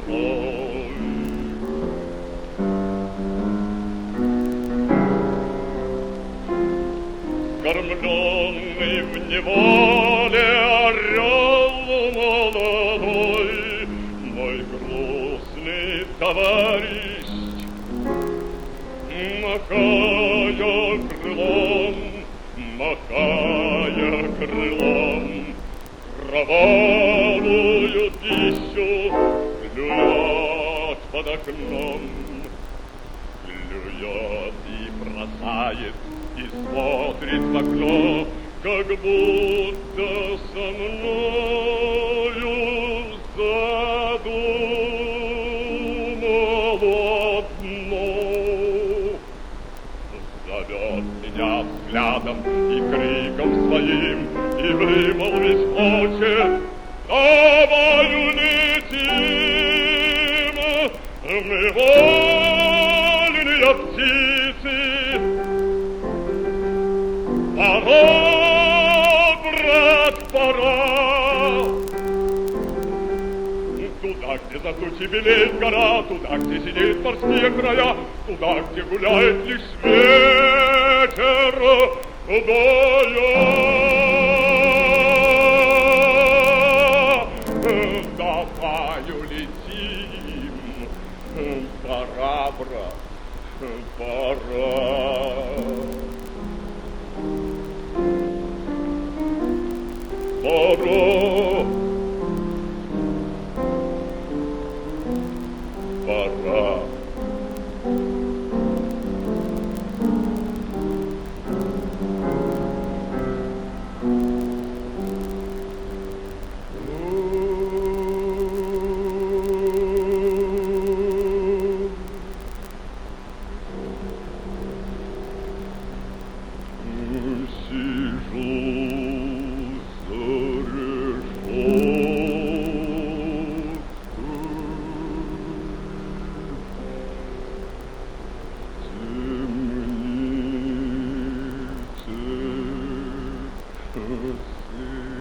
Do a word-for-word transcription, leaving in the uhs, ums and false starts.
покой. Скормленный в неволе орел молодой, мой грустный товарищ, махая крылом, махая крылом, кровавую пищу клюет под окном, клюет и бросает, и смотрит в окно, как будто со мною задумал одно. Зовет меня взглядом и криком своим, и вымолвить хочет: давай улетим, мы вольные птицы. Пора, брат, пора, туда, где за тучи белеет гора, туда, где сидит морские края, туда, где гуляет лишь ветер, туда я. Давай улетим, пора, брат, пора. Пора, пора. Сижу